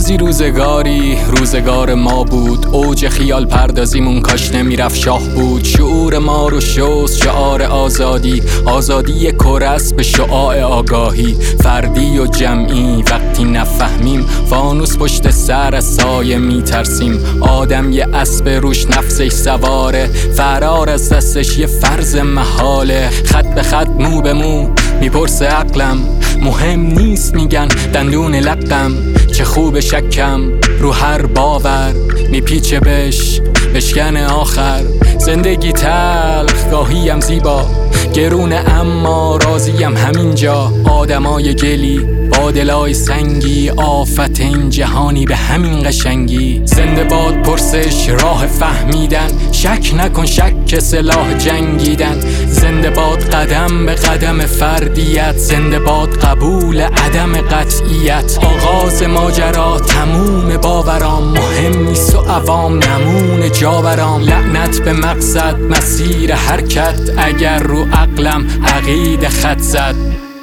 روزگاری روزگار ما بود، اوج خیال پردازیمون کاش نمیرفت شاه بود. شعور ما رو شست شعار آزادی، آزادی کرس به شعاع آگاهی. فردی و جمعی وقتی نفهمیم، فانوس پشت سر از سایه میترسیم. آدم یه اسب روش نفسش سواره، فرار از دستش یه فرض محاله. خط به خط مو به مو میپرسه عقلم، مهم نیست میگن دندون لقم. چه خوب شکم رو هر باور میپیچه بشکن آخر. زندگی تلخ گاهیم زیبا گرونه، اما راضیم همینجا. آدمای گلی با دلای سنگی، آفت این جهانی به همین قشنگی. زنده باد پرسش راه فهمیدن، شک نکن شک سلاح جنگیدن. زنده باد قدم به قدم فردیت، زنده باد قبول عدم قطعیت. آغاز ماجرا تموم باورام، مهم نیست و عوام نمونه جا برام. لعنت به مقصد مسیر حرکت، اگر رو عقلم عقیده خط زد.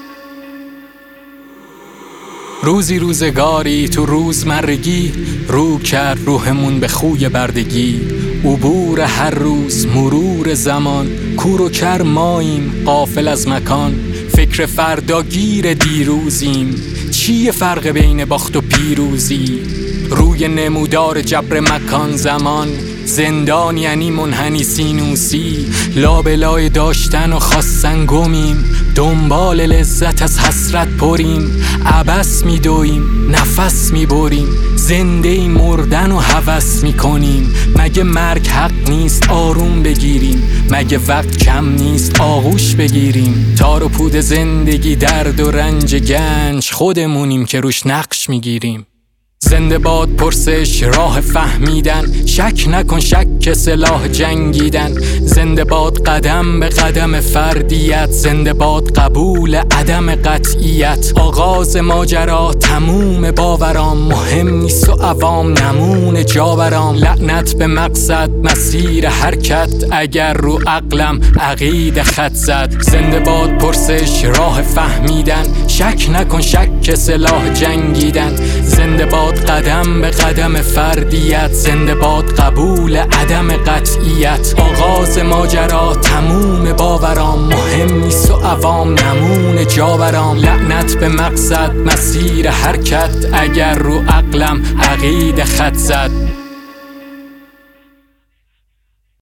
روزگاری تو روزمرگی، رو کرد روحمون به خوی بردگی. عبور هر روز مرور زمان، کور و کر ماییم غافل از مکان. فکر فردا گیر دیروزیم، چیه فرق بین باخت و پیروزی؟ روی نمودار جبر مکان زمان، زندان یعنی منحنی سینوسی. لابلای داشتن و خواستن گمیم، دنبال لذت از حسرت پریم. عبث میدویم نفس میبریم، زنده مردن و هوس میکنیم. مگه مرگ حق نیست آروم بگیریم؟ مگه وقت کم نیست آغوش بگیریم؟ تار و پود زندگی درد و رنج گنج، خودمونیم که روش نقش میگیریم. زنده باد پرسش راه فهمیدن، شک نکن شک سلاح جنگیدن. زنده باد قدم به قدم فردیت، زنده باد قبول عدم قطعیت. آغاز ماجرا تموم باورام، مهم نیست و عوام نمونه جا برام. لعنت به مقصد مسیر حرکت، اگر رو عقلم عقیده خط زد. زنده باد پرسش راه فهمیدن، شک نکن شک سلاح جنگیدن. زنده باد قدم به قدم فردیت، زنده باد قبول عدم قطعیت. آغاز ماجرا تموم باورام، مهم نیست و عوام نمونه جا برام. لعنت به مقصد مسیر حرکت، اگر رو عقلم عقیده خط زد.